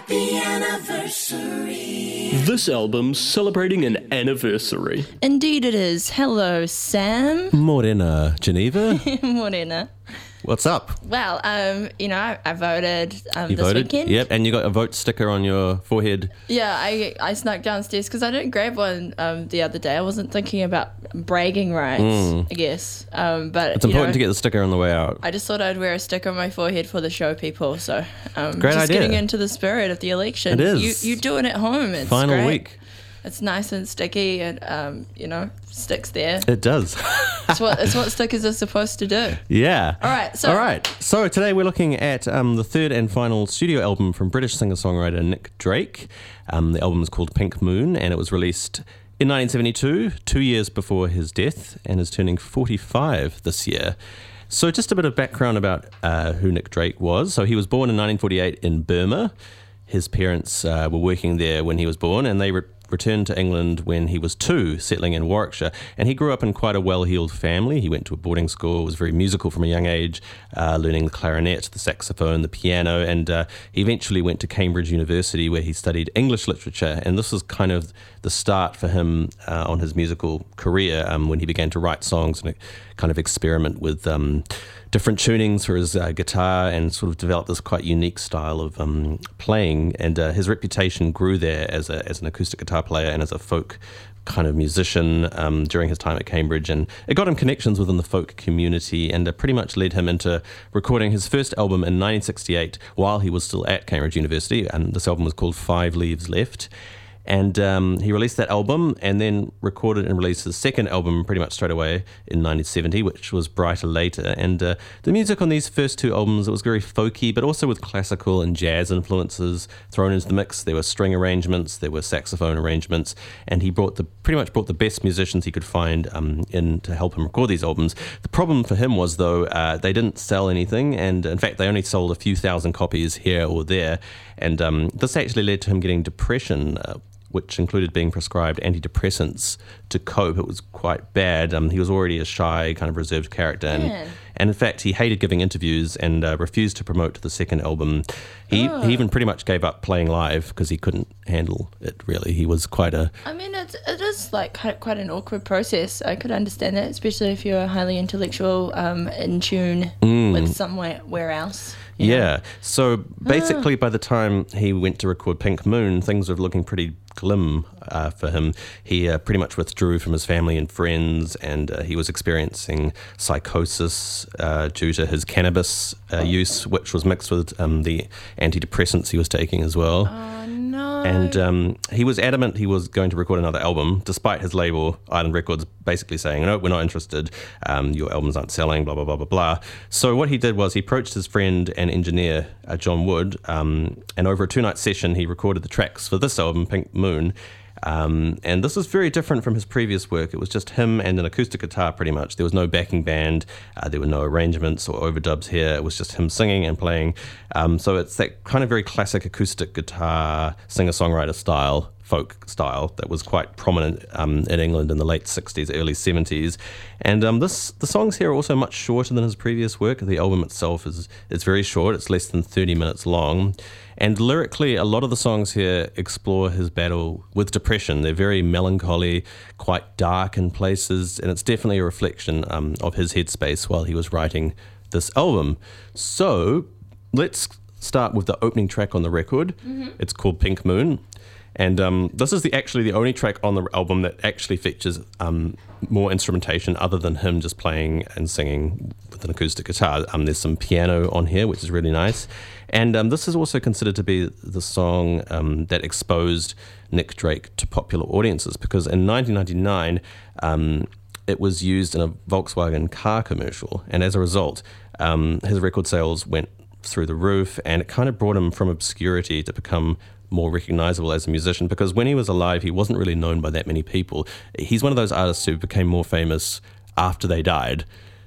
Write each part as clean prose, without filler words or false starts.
Happy anniversary. This album's celebrating an anniversary. Indeed it is. Hello, Sam. Morena, Geneva. Morena. What's up? Well, I voted You this voted? weekend. Yep, and you got a vote sticker on your forehead. Yeah, I snuck downstairs because I didn't grab one the other day. I wasn't thinking about bragging rights, I guess. But It's important to get the sticker on the way out. I just thought I'd wear a sticker on my forehead for the show people. So Great just idea. getting into the spirit of the election. It is. You do it at home. It's Final great. week. It's nice and sticky and, sticks there. It does. It's what stickers are supposed to do. Yeah. All right. So today we're looking at the third and final studio album from British singer-songwriter Nick Drake. The album is called Pink Moon, and it was released in 1972, 2 years before his death, and is turning 45 this year. So just a bit of background about who Nick Drake was. So he was born in 1948 in Burma. His parents were working there when he was born, and they returned to England when he was 2, settling in Warwickshire. And he grew up in quite a well-heeled family. He went to a boarding school, was very musical from a young age, learning the clarinet, the saxophone, the piano, and he eventually went to Cambridge University where he studied English literature. And this was kind of the start for him on his musical career when he began to write songs and kind of experiment with different tunings for his guitar and sort of developed this quite unique style of playing. And his reputation grew there as an acoustic guitar player and as a folk kind of musician during his time at Cambridge. And it got him connections within the folk community and pretty much led him into recording his first album in 1968 while he was still at Cambridge University. And this album was called 5 Leaves Left. And he released that album and then recorded and released his second album pretty much straight away in 1970, which was Brighter Later. And the music on these first 2 albums, it was very folky, but also with classical and jazz influences thrown into the mix. There were string arrangements, there were saxophone arrangements, and he pretty much brought the best musicians he could find in to help him record these albums. The problem for him was, though, they didn't sell anything, and in fact, they only sold a few thousand copies here or there. And this actually led to him getting depression, which included being prescribed antidepressants to cope. It was quite bad. He was already a shy, kind of reserved character. And in fact, he hated giving interviews and refused to promote the second album. He even pretty much gave up playing live because he couldn't handle it, really. He was quite a... I mean, it is like quite an awkward process. I could understand that, especially if you're highly intellectual, in tune with somewhere else. Yeah. So basically, by the time he went to record Pink Moon, things were looking pretty glim for him. He pretty much withdrew from his family and friends, and he was experiencing psychosis due to his cannabis use, which was mixed with the antidepressants he was taking as well. Oh, no. And he was adamant he was going to record another album, despite his label, Island Records, basically saying, no, we're not interested. Your albums aren't selling, blah, blah, blah, blah, blah. So what he did was he approached his friend and engineer, John Wood, and over a 2-night session, he recorded the tracks for this album, Pink Moon. And this is very different from his previous work. It was just him and an acoustic guitar, pretty much. There was no backing band. There were no arrangements or overdubs here. It was just him singing and playing. So it's that kind of very classic acoustic guitar, singer-songwriter style, folk style that was quite prominent in England in the late 60s, early 70s. And the songs here are also much shorter than his previous work. The album itself is very short. It's less than 30 minutes long. And lyrically, a lot of the songs here explore his battle with depression. They're very melancholy, quite dark in places, and it's definitely a reflection of his headspace while he was writing this album. So let's start with the opening track on the record. It's called Pink Moon. And this is actually the only track on the album that actually features more instrumentation other than him just playing and singing with an acoustic guitar. There's some piano on here, which is really nice. And this is also considered to be the song that exposed Nick Drake to popular audiences, because in 1999, it was used in a Volkswagen car commercial. And as a result, his record sales went through the roof, and it kind of brought him from obscurity to become more recognizable as a musician, because when he was alive, he wasn't really known by that many people. He's one of those artists who became more famous after they died,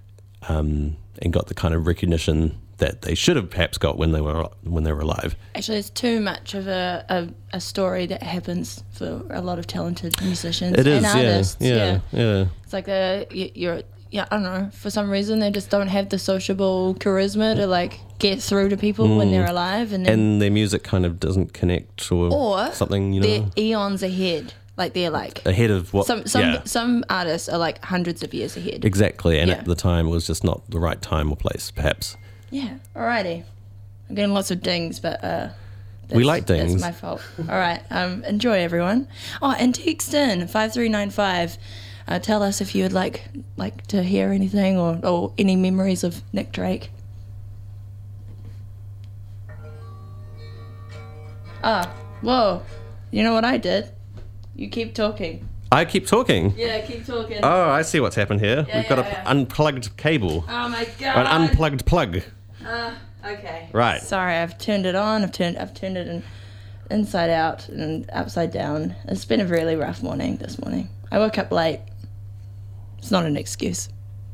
and got the kind of recognition that they should have perhaps got when they were alive. Actually, it's too much of a story that happens for a lot of talented musicians It is, and artists. yeah. It's like I don't know, for some reason they just don't have the sociable charisma to like get through to people when they're alive, and their music kind of doesn't connect or something, you know. They're eons ahead. Like they're like ahead of what some artists are like hundreds of years ahead. Exactly, and at the time it was just not the right time or place, perhaps. Yeah. Alrighty. I'm getting lots of dings, but we like dings. That's my fault. All right. Enjoy, everyone. Oh, and text in 5395. Tell us if you would like to hear anything or any memories of Nick Drake. Whoa. You know what I did? You keep talking. I keep talking? Yeah, keep talking. Oh, I see what's happened here. We've got an unplugged cable. Oh my god. Or an unplugged plug. Okay. Right. Sorry, I've turned it on. I've turned it inside out and upside down. It's been a really rough morning this morning. I woke up late. It's not an excuse.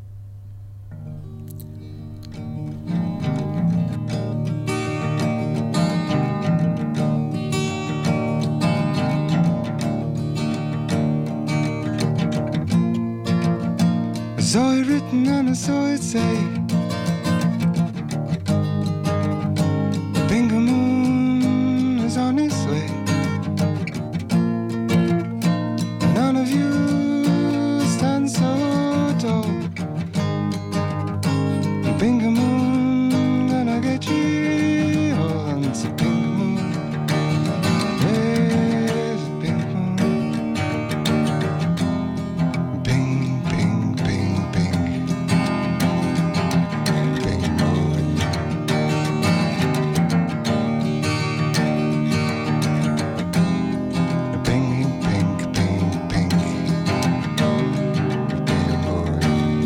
I saw it written and I saw it say, Bingo Moon is on its way. None of you stand so tall. Bingo Moon gonna get you all. It's a Bingo Moon. There's a Bingo Moon. Bing, bing, bing, bing. Bingo Moon. Bing, bing, bing, bing. Bingo Moon.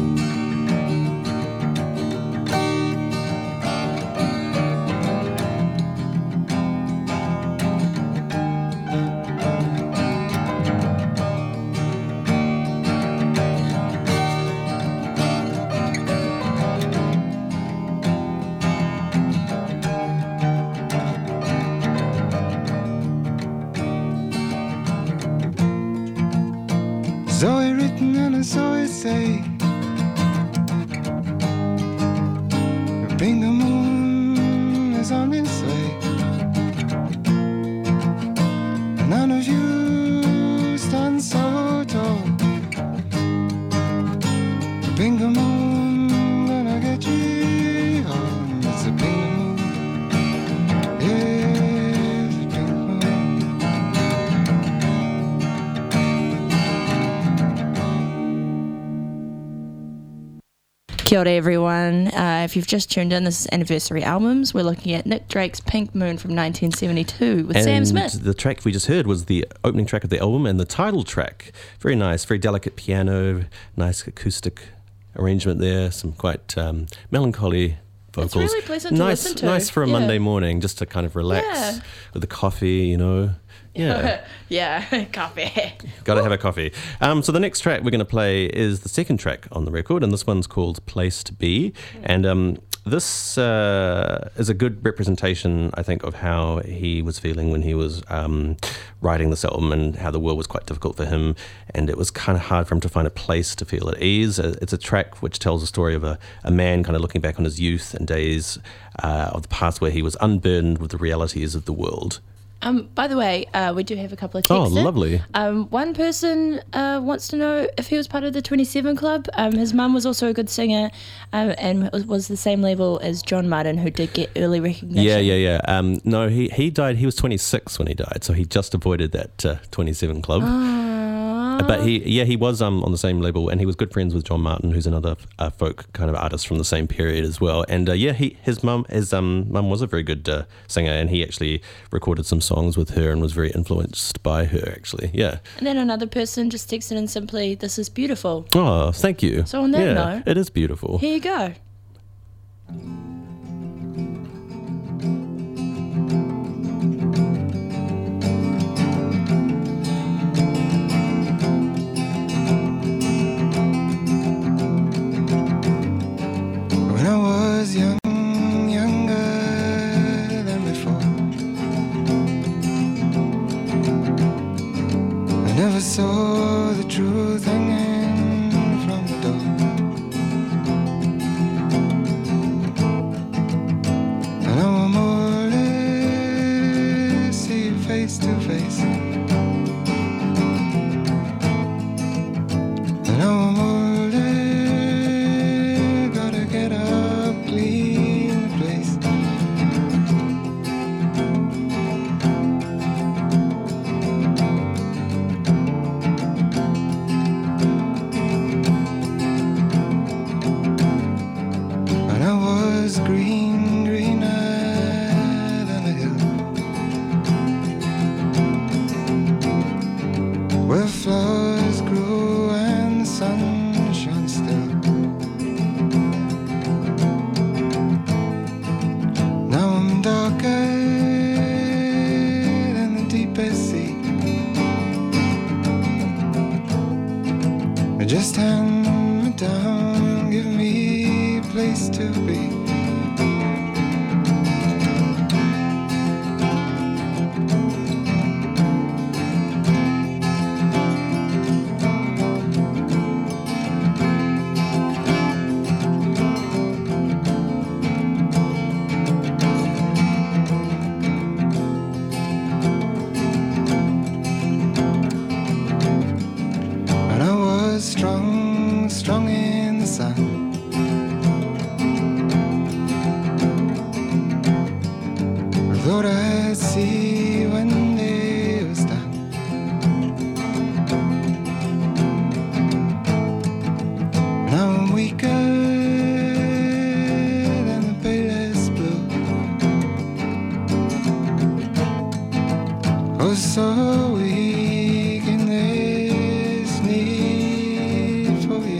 Saw it written and I saw it say, Bingo Moon is on its way. None of you stand so tall. Bingo Moon gonna get you home. It's a Bingo Moon. Yes, a Bingo Moon. Kia ora, everyone. If you've just tuned in, this is Anniversary Albums. We're looking at Nick Drake's Pink Moon from 1972 with Sam Smith. The track we just heard was the opening track of the album and the title track. Very nice, very delicate piano, nice acoustic arrangement there, some quite melancholy vocals. It's really pleasant to listen to. Nice for a Monday morning, just to kind of relax with a coffee, you know. Yeah. Yeah, coffee. Got to have a coffee. So the next track we're going to play is the second track on the record, and this one's called Place to Be. And this is a good representation, I think, of how he was feeling when he was writing this album and how the world was quite difficult for him. And it was kind of hard for him to find a place to feel at ease. It's a track which tells the story of a man kind of looking back on his youth and days of the past where he was unburdened with the realities of the world. By the way, we do have a couple of texts. Oh, lovely. One person wants to know if he was part of the 27 Club. His mum was also a good singer and was the same level as John Martin, who did get early recognition. Yeah. No, he died. He was 26 when he died, so he just avoided that 27 Club. But he was on the same label, and he was good friends with John Martin, who's another folk kind of artist from the same period as well. And his mum was a very good singer, and he actually recorded some songs with her and was very influenced by her, actually. Yeah. And then another person just texted in simply, "This is beautiful." Oh, thank you. So on that note, it is beautiful. Here you go. When I was young, younger than before, I never saw the truth hanging from the door. face to face. And now I'm older, gotta get up, clean the place. When I was greener than the hill, where flowers grew and the sun shone still. Now I'm darker than the deepest sea. Just hand me down, give me a place to be. And I was strong, strong in the sun. I thought I'd see when day was done. Now I'm weaker than the palest blue. Oh, so weak in this need for you.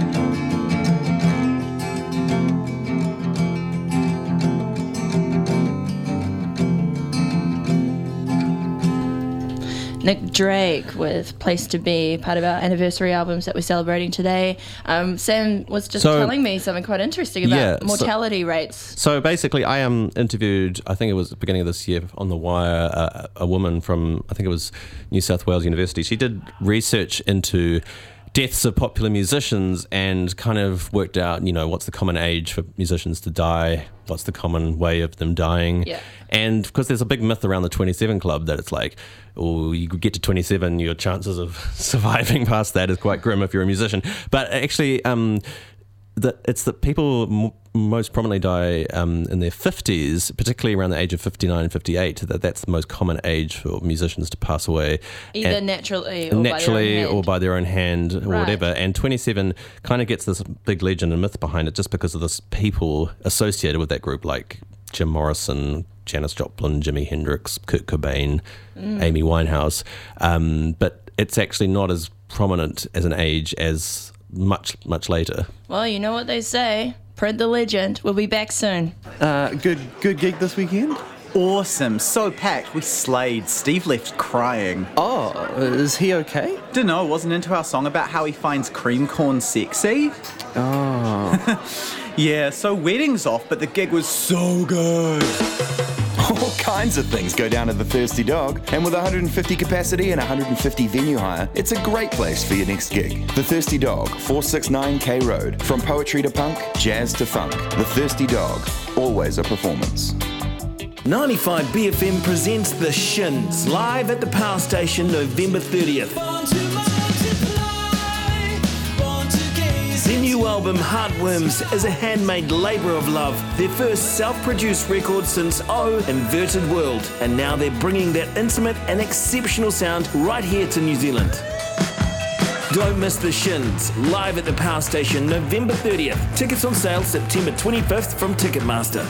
Nick Drake with Place to Be, part of our anniversary albums that we're celebrating today. Sam was just telling me something quite interesting about mortality rates. So basically, I interviewed, I think it was the beginning of this year on The Wire, a woman from, I think it was New South Wales University. She did research into deaths of popular musicians and kind of worked out, what's the common age for musicians to die, what's the common way of them dying. Yeah. And because there's a big myth around the 27 Club that it's like, you get to 27, your chances of surviving past that is quite grim if you're a musician. But actually, it's that people most prominently die in their 50s, particularly around the age of 59 and 58. That's the most common age for musicians to pass away. Either naturally or by their own hand or Right. whatever. And 27 kind of gets this big legend and myth behind it just because of this people associated with that group, like Jim Morrison, Janis Joplin, Jimi Hendrix, Kurt Cobain, Amy Winehouse. But it's actually not as prominent as an age as much later. Well, you know what they say. Print the legend. We'll be back soon. Good gig this weekend? Awesome, so packed. We slayed. Steve left crying. Oh, is he okay? Dunno, wasn't into our song about how he finds cream corn sexy. Oh. Yeah, so wedding's off, but the gig was so good. All kinds of things go down at the Thirsty Dog, and with 150 capacity and 150 venue hire, it's a great place for your next gig. The Thirsty Dog, 469 K Road. From poetry to punk, jazz to funk. The Thirsty Dog, always a performance. 95 BFM presents The Shins, live at the Power Station November 30th. Their new album, Heartworms, is a handmade labour of love. Their first self-produced record since Oh, Inverted World. And now they're bringing that intimate and exceptional sound right here to New Zealand. Don't miss The Shins, live at the Power Station November 30th. Tickets on sale September 25th from Ticketmaster.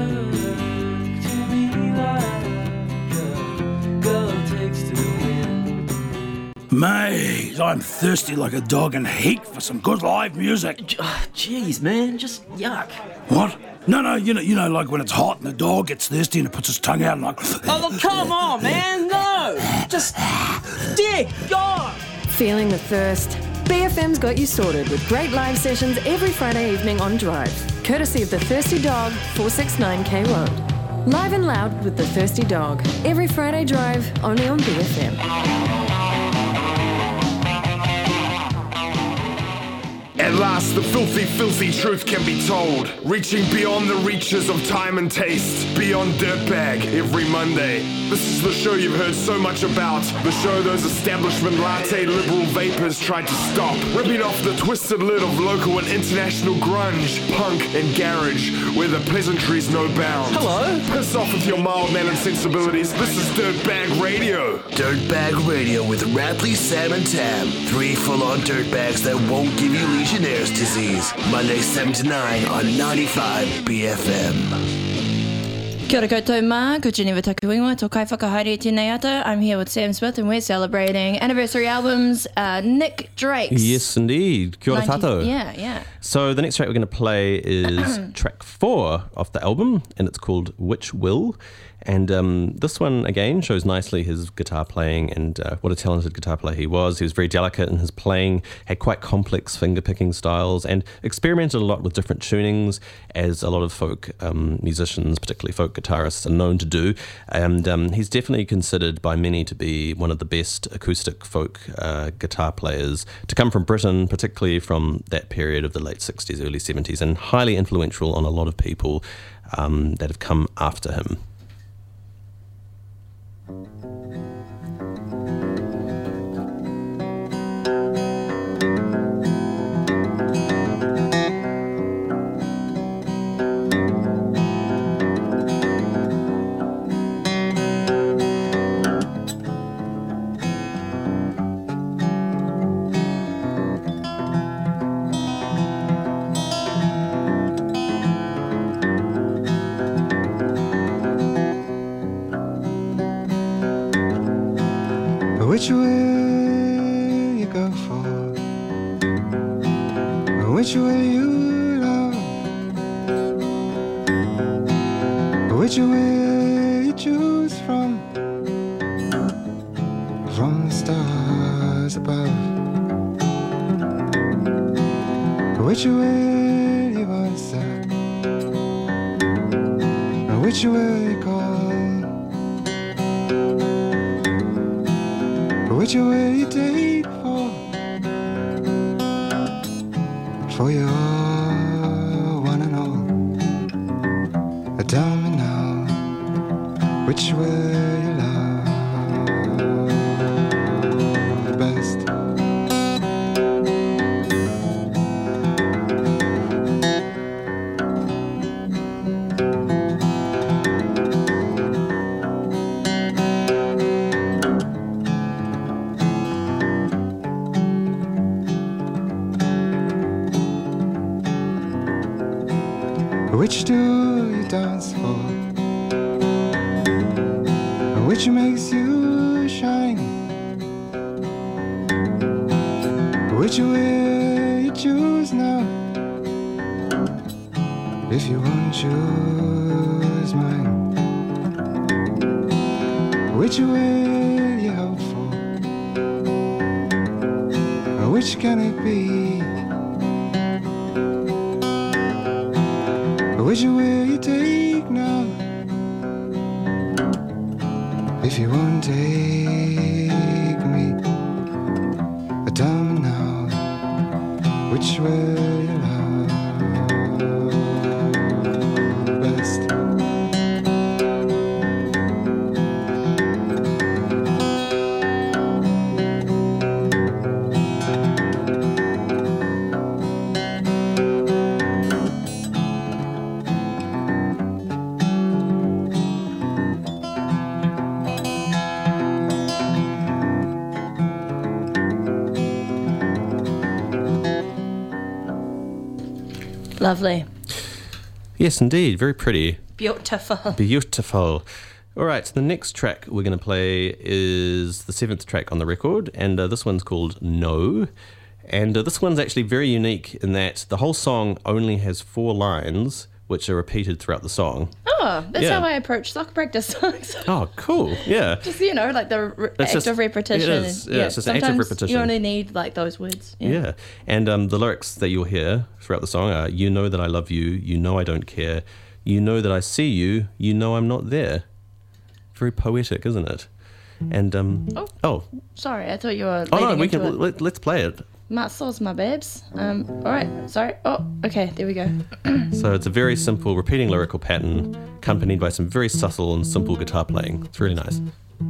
Mate, I'm thirsty like a dog in heat for some good live music. Jeez, man, just yuck. What? No, you know, like when it's hot and the dog gets thirsty and it puts its tongue out and like... Oh, look, come on, man, no! Just dig, God! Feeling the thirst? BFM's got you sorted with great live sessions every Friday evening on Drive, courtesy of The Thirsty Dog, 469 K Road. Live and loud with The Thirsty Dog, every Friday Drive, only on BFM. Hello last, the filthy, filthy truth can be told. Reaching beyond the reaches of time and taste. Beyond Dirtbag every Monday. This is the show you've heard so much about. The show those establishment latte liberal vapors tried to stop. Ripping off the twisted lid of local and international grunge, punk and garage, where the pleasantries no bound. Hello? Piss off with your mild-mannered sensibilities. This is Dirtbag Radio. Dirtbag Radio with Rapley, Sam and Tam. 3 full-on dirtbags that won't give you Legionnaire's disease. Monday 7 to 9 on 95 BFM. Kia ora koutou mā, ko Geneva Takuinga, tō kai whakahaere tēnei ata. I'm here with Sam Smith and we're celebrating anniversary albums, Nick Drake's. Yes, indeed. Kia ora tātou. Yeah. So the next track we're going to play is track 4 off the album, and it's called Which Will. And this one, again, shows nicely his guitar playing and what a talented guitar player he was. He was very delicate in his playing, had quite complex finger-picking styles, and experimented a lot with different tunings, as a lot of folk musicians, particularly folk guitarists, are known to do. And he's definitely considered by many to be one of the best acoustic folk guitar players to come from Britain, particularly from that period of the late 60s, early 70s, and highly influential on a lot of people that have come after him. Which will you go for? Which will you love? Which will you choose from the stars above? Which will you answer? Which will you call? Which will you take for your one and all? Tell me now, which will you love best? Which do you dance for? Which makes you shine? Which will you choose now? If you won't choose mine, which will you hope for? Which can it be? Which will you take now? If you won't take me, tell me now, which will you love best? Lovely. Yes, indeed. Very pretty. Beautiful. Beautiful. All right, so the next track we're going to play is the 7th track on the record, and this one's called No. And this one's actually very unique in that the whole song only has 4 lines, which are repeated throughout the song. Oh, that's how I approach soccer practice songs. Oh, cool. Yeah. Just, like the act of repetition. It is. Yeah, it's just an act of repetition. You only need like those words. Yeah. And the lyrics that you'll hear throughout the song are, you know that I love you, you know I don't care, you know that I see you, you know I'm not there. Very poetic, isn't it? And, Sorry, I thought you were Oh, no, leading into it. let's play it. Muscles, my babes. All right, sorry. Oh, okay, there we go. So it's a very simple repeating lyrical pattern accompanied by some very subtle and simple guitar playing. It's really nice.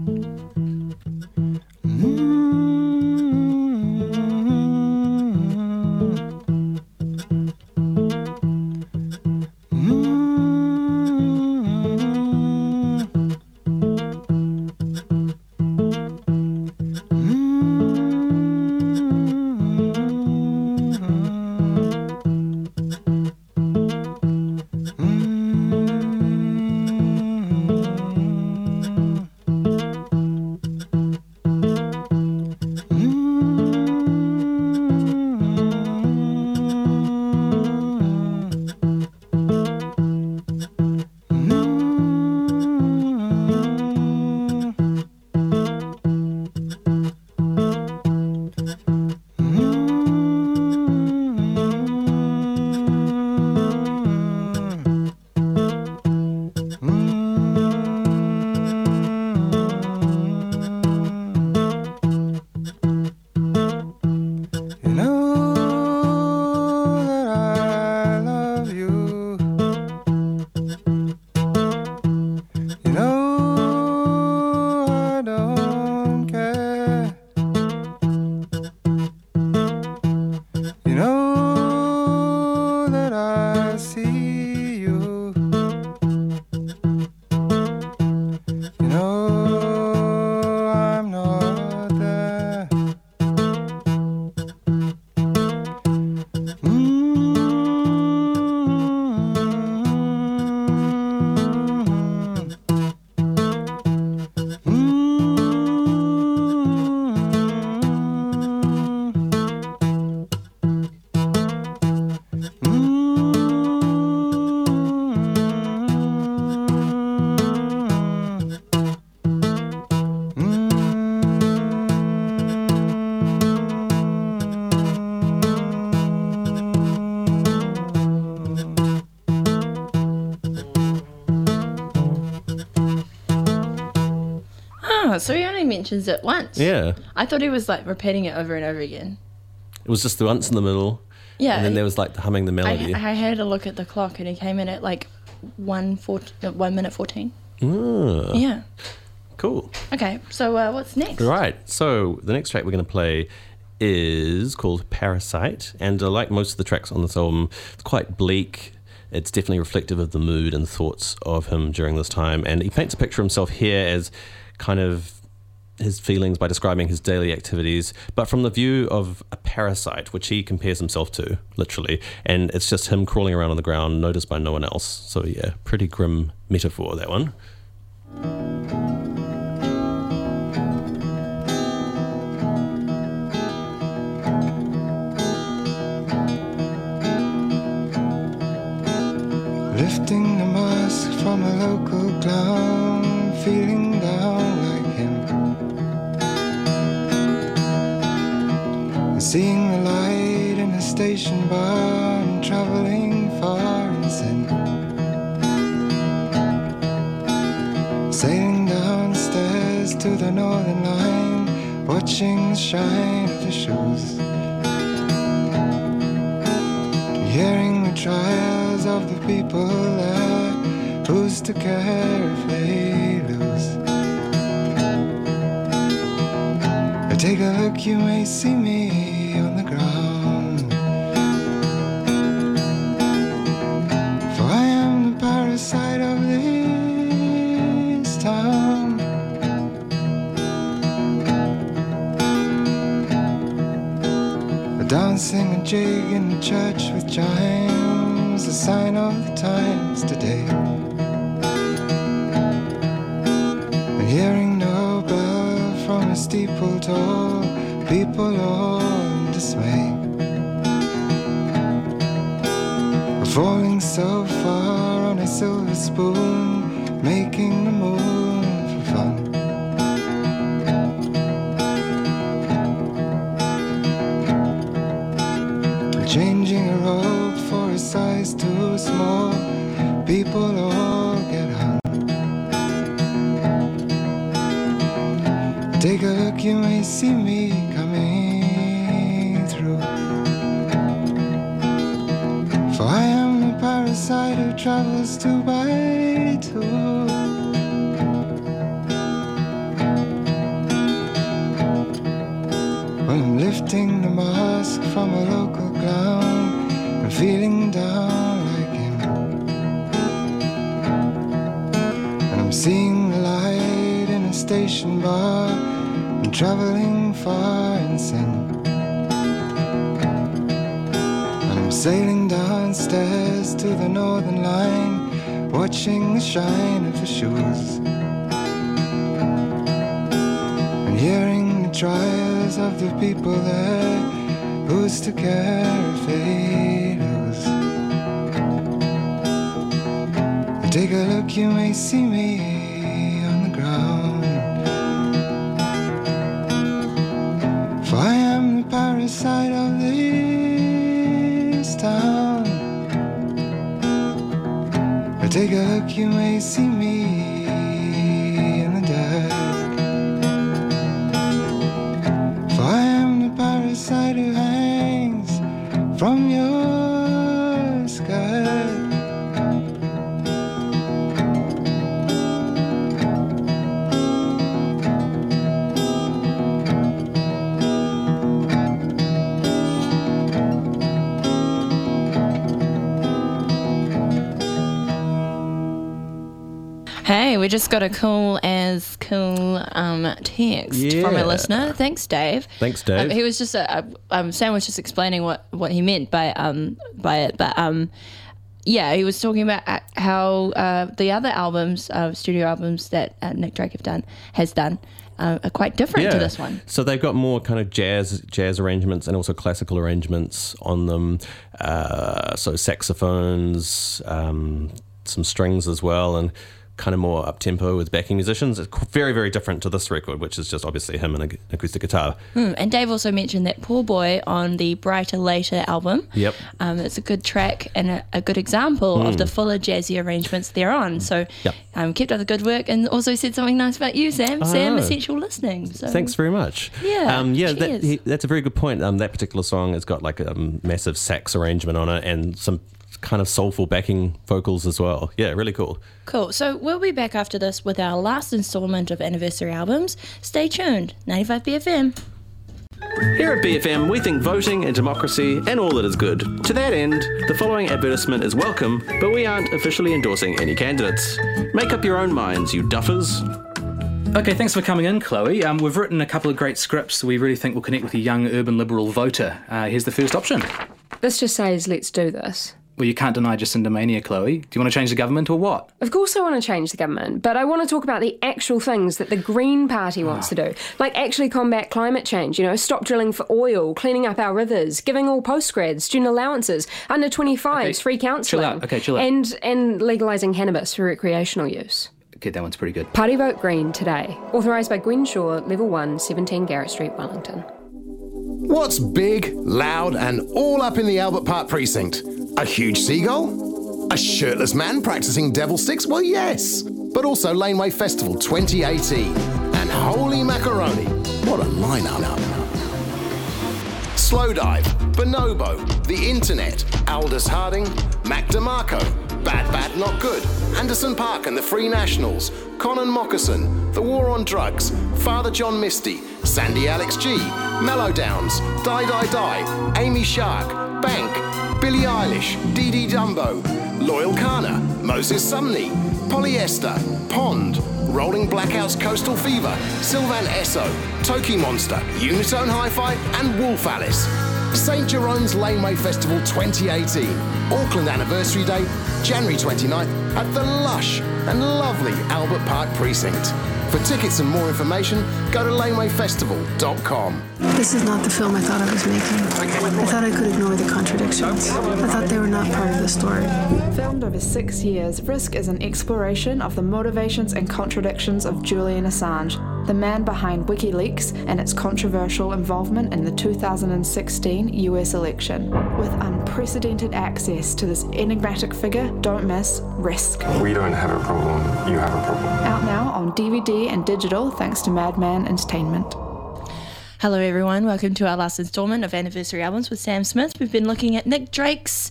So he only mentions it once. Yeah. I thought he was like repeating it over and over again. It was just the once in the middle. Yeah. And then there was like the humming the melody. I had a look at the clock and he came in at like 1 minute 14. Ah, Yeah. cool. Okay, so what's next? Right. So the next track we're going to play is called Parasite. And like most of the tracks on this album, it's quite bleak. It's definitely reflective of the mood and thoughts of him during this time. And he paints a picture of himself here as kind of his feelings by describing his daily activities, but from the view of a parasite, which he compares himself to, literally. And it's just him crawling around on the ground, noticed by no one else. So yeah, pretty grim metaphor, that one. Lifting the mask from a local clown, feeling down like him. Seeing the light in a station bar and traveling far in sin. Sailing downstairs to the Northern Line, watching the shine of the shoes. Hearing the trials of the people there, who's to care if they lose? Take a look, you may see me on the ground. For I am the parasite of this town. Dancing a jig in the church with chimes, a sign of the times today. And hearing no bell from a steeple tall, people all in dismay. Falling so far on a silver spoon, making the moon for fun. Changing a robe for a size too small, people all get hung. Take a look, you may see me coming through. parasite who travels two by two. When I'm lifting the mask from a local clown and feeling down like him, and I'm seeing the light in a station bar and traveling far in sin. Sailing downstairs to the northern line, watching the shine of the shoes, and hearing the trials of the people there. Who's to care if they lose? Take a look, you may see me on the ground, for I am the parasite of the town. Take a look, you may see me in the dark, for I am the parasite who hangs from your skirt. Hey, we just got a cool text from a listener. Thanks, Dave. Thanks, Dave. He was just Sam was just explaining what he meant by it, but yeah, he was talking about how the other albums, studio albums that Nick Drake has done are quite different to this one. So they've got more kind of jazz arrangements and also classical arrangements on them. So saxophones, some strings as well, and kind of more up-tempo with backing musicians. It's very, very different to this record, which is just obviously him and an acoustic guitar. And Dave also mentioned that Poor Boy on the Brighter Later album. Yep. It's a good track and a good example of the fuller jazzy arrangements they're on. So kept up the good work, and also said something nice about you, Sam. Sam, Essential Listening. So thanks very much. Yeah, that's a very good point. That particular song has got like a massive sax arrangement on it and some kind of soulful backing vocals as well. Yeah, really cool. Cool. So we'll be back after this with our last installment of Anniversary Albums. Stay tuned. 95 BFM. Here at BFM, we think voting and democracy and all that is good. To that end, the following advertisement is welcome, but we aren't officially endorsing any candidates. Make up your own minds, you duffers. Okay, thanks for coming in, Chloe. We've written a couple of great scripts we really think will connect with a young urban liberal voter. Here's the first option. This just says, let's do this. Well, you can't deny Jacinda Mania, Chloe. Do you want to change the government or what? Of course I want to change the government, but I want to talk about the actual things that the Green Party wants to do. Like actually combat climate change, stop drilling for oil, cleaning up our rivers, giving all postgrads student allowences, under 25s, free counselling. Chill out. And legalising cannabis for recreational use. Okay, that one's pretty good. Party Vote Green today. Authorised by Gwen Shaw, Level 1, 17 Garrett Street, Wellington. What's big, loud and all up in the Albert Park precinct? A huge seagull? A shirtless man practicing devil sticks? Well, yes. But also Laneway Festival 2018. And holy macaroni, what a lineup. Slowdive, Bonobo, The Internet, Aldous Harding, Mac DeMarco, Bad Not Good, Anderson Park and the Free Nationals, Conan Moccasin, The War on Drugs, Father John Misty, Sandy Alex G, Mellow Downs, Die, Amy Shark, Bank, Billie Eilish, Dee Dumbo, Loyal Kana, Moses Sumney, Polyester, Pond, Rolling Blackouts Coastal Fever, Sylvan Esso, Toki Monster, Unitone Hi-Fi and Wolf Alice. St Jerome's Laneway Festival 2018. Auckland Anniversary Day, January 29th at the lush and lovely Albert Park Precinct. For tickets and more information, go to lanewayfestival.com. This is not the film I thought I was making. I thought I could ignore the contradictions. I thought they were not part of the story. Filmed over 6 years, Risk is an exploration of the motivations and contradictions of Julian Assange, the man behind WikiLeaks and its controversial involvement in the 2016 US election. With unprecedented access to this enigmatic figure, don't miss Risk. We don't have a problem, you have a problem. Out now on DVD and digital thanks to Madman Entertainment. Hello everyone, welcome to our last installment of Anniversary Albums with Sam Smith. We've been looking at Nick Drake's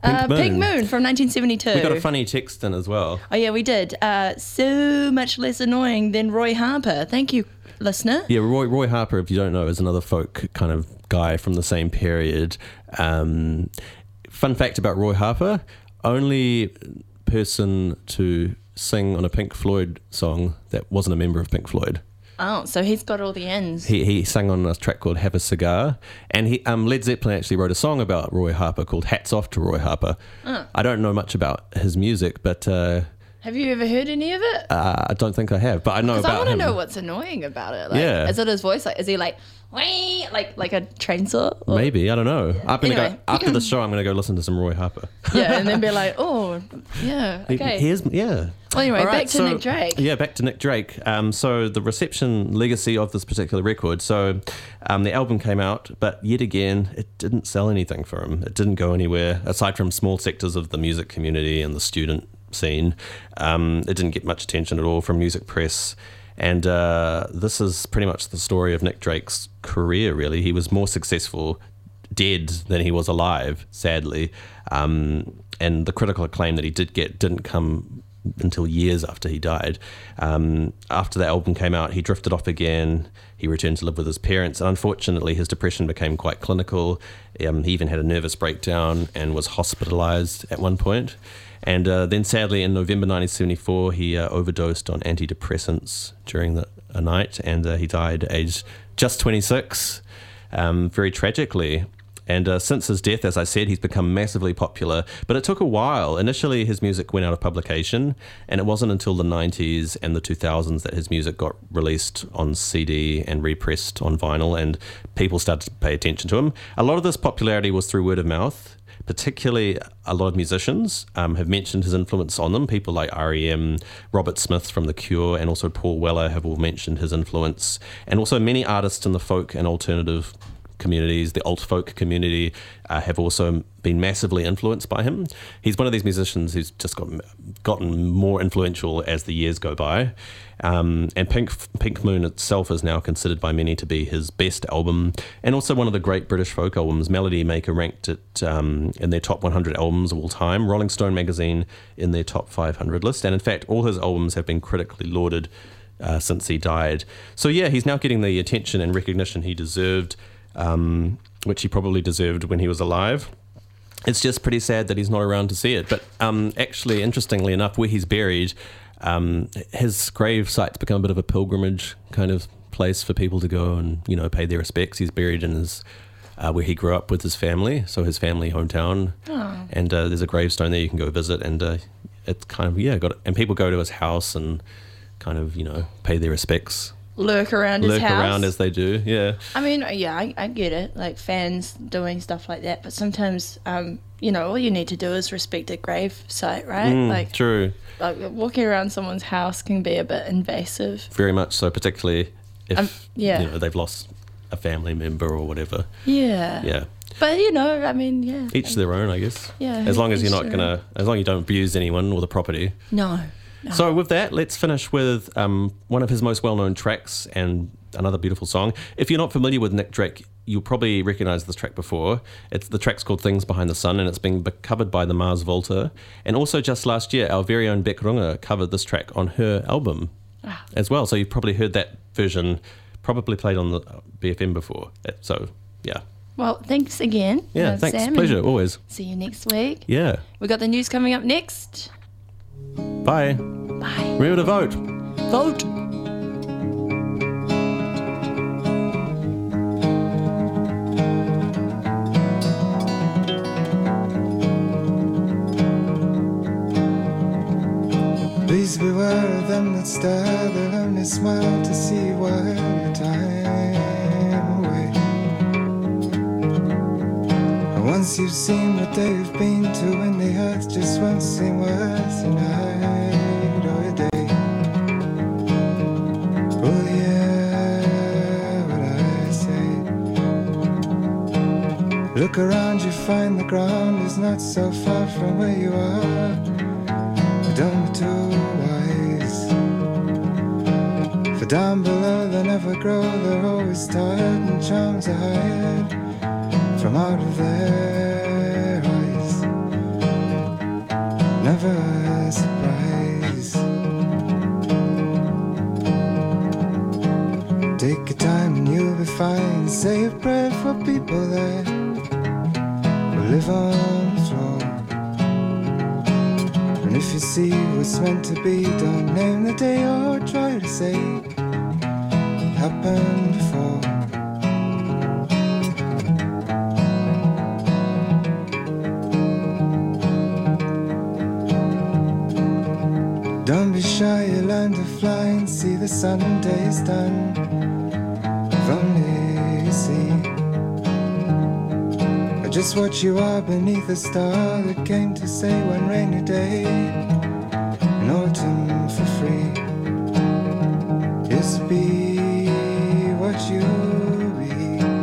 Pink Moon from 1972. We got a funny text in as well. Oh, yeah, we did. So much less annoying than Roy Harper. Thank you, listener. Yeah, Roy Harper, if you don't know, is another folk kind of guy from the same period. Fun fact about Roy Harper, only person to sing on a Pink Floyd song that wasn't a member of Pink Floyd. Oh, so he's got all the ends. He sang on a track called Have a Cigar, and he Led Zeppelin actually wrote a song about Roy Harper called Hats Off to Roy Harper. Oh. I don't know much about his music, but... have you ever heard any of it? I don't think I have, but I know about him. I want to know what's annoying about it. Like, yeah. Is it his voice? Like, is he like, wee, like a chainsaw? Or? Maybe, I don't know. I'm gonna Anyway. go after the show. I'm going to go listen to some Roy Harper. Yeah, and then be like, oh, yeah, okay. Yeah. Well, anyway, All right, back to Nick Drake. Yeah, back to Nick Drake. So the reception legacy of this particular record. So the album came out, but yet again, it didn't sell anything for him. It didn't go anywhere, aside from small sectors of the music community and the student scene. It didn't get much attention at all from music press. And this is pretty much the story of Nick Drake's career, really. He was more successful dead than he was alive, sadly. And the critical acclaim that he did get didn't come until years after he died. After the album came out, he drifted off again. He returned to live with his parents, and unfortunately his depression became quite clinical. He even had a nervous breakdown and was hospitalized at one point. And then sadly in November 1974 he overdosed on antidepressants during a night, and he died aged just 26, very tragically. And since his death, as I said, he's become massively popular. But it took a while. Initially, his music went out of publication, and it wasn't until the 90s and the 2000s that his music got released on CD and repressed on vinyl, and people started to pay attention to him. A lot of this popularity was through word of mouth. Particularly, a lot of musicians have mentioned his influence on them. People like R.E.M., Robert Smith from The Cure, and also Paul Weller have all mentioned his influence. And also many artists in the folk and alternative communities, the alt folk community, have also been massively influenced by him. He's one of these musicians who's just gotten more influential as the years go by. And Pink Moon itself is now considered by many to be his best album, and also one of the great British folk albums. Melody Maker ranked it in their top 100 albums of all time, Rolling Stone magazine in their top 500 list, and in fact all his albums have been critically lauded since he died. So yeah, he's now getting the attention and recognition he deserved, which he probably deserved when he was alive. It's just pretty sad that he's not around to see it. But actually, interestingly enough, where he's buried, his grave site's become a bit of a pilgrimage kind of place for people to go and, you know, pay their respects. He's buried in his where he grew up with his family, so his family hometown. Oh. And there's a gravestone there you can go visit, and it's kind of, and people go to his house and kind of, you know, pay their respects. Lurk around his house. Lurk around as they do, yeah. I mean, yeah, I get it, like fans doing stuff like that, but sometimes, you know, all you need to do is respect a grave site, right? True. Like walking around someone's house can be a bit invasive. Very much so, particularly if you know, they've lost a family member or whatever. Yeah. Yeah. But, you know, I mean, yeah. Each their own, I guess. Yeah. As long as you're not as long as you don't abuse anyone or the property. No. So with that, let's finish with one of his most well-known tracks and another beautiful song. If you're not familiar with Nick Drake, you'll probably recognise this track before. The track's called Things Behind the Sun, and it's been covered by the Mars Volta. And also just last year, our very own Beck Runga covered this track on her album as well. So you've probably heard that version, probably played on the BFM before. So, yeah. Well, thanks again. Yeah, thanks. Sam, Pleasure, always. See you next week. Yeah. We got the news coming up next. Bye. Bye. Remember to vote. Vote. Please beware of them that stare, they'll only smile to see you while your time away. And once you've seen what they've been to, and the earth just won't seem worth a night or a day. Oh yeah, what I say. Look around, you find the ground is not so far from where you are. Don't be too wise, for down below they never grow, they're always tired, and charms are hired from out of their eyes. never a surprise. Take your time and you'll be fine. Say a prayer for people that will live on the floor. And if you see what's meant to be, don't name the day or try to say it happened before. Don't be shy, you learn to fly and see the sun when day is done. If only you see just what you are beneath a star that came to say one rainy day in autumn for free. Just be what you be.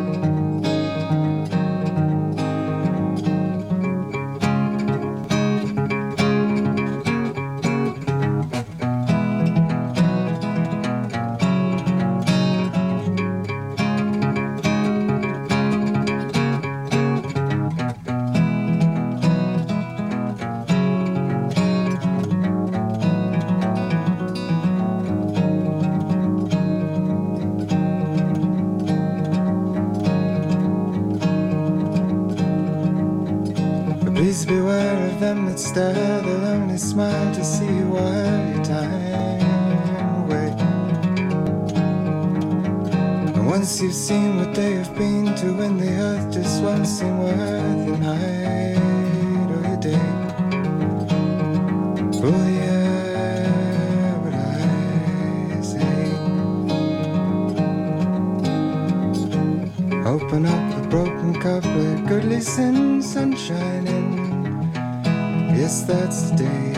Please beware of them that stare, they'll only smile to see you while your time away. And once you've seen what they have been to, when the earth just won't seem worth your night or your day. Oh yeah, what I say. Open up the broken cup, let goodly sin sunshine in. Yes, that's the day.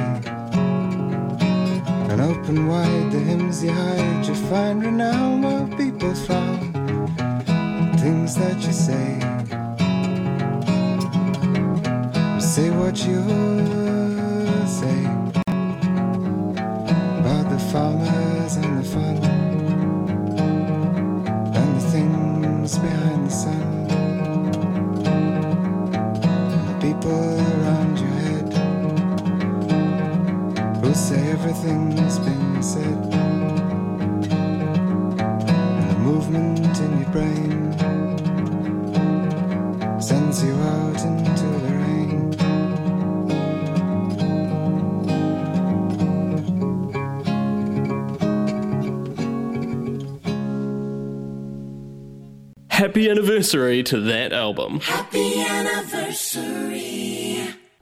And open wide the hymns you hide, you find renown while people frown. Things that you say, say what you say about the farmers and the fun and the things behind the sun and the people around your head who say everything's been said, and the movement in your brain sends you out into the rain. Happy anniversary to that album. Happy anniversary.